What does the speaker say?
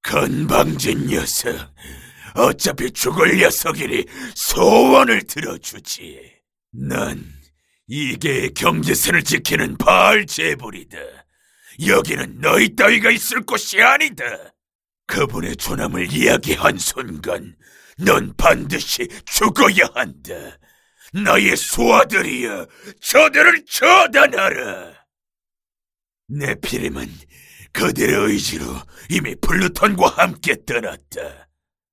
건방진 녀석. 어차피 죽을 녀석이니 소원을 들어주지. 난 이계의 경계선을 지키는 바알제불이다. 여기는 너희 따위가 있을 곳이 아니다. 그분의 존함을 이야기한 순간 넌 반드시 죽어야 한다. 나의 수하들이여, 저들을 처단하라. 네피림은 그들의 의지로 이미 플루톤과 함께 떠났다.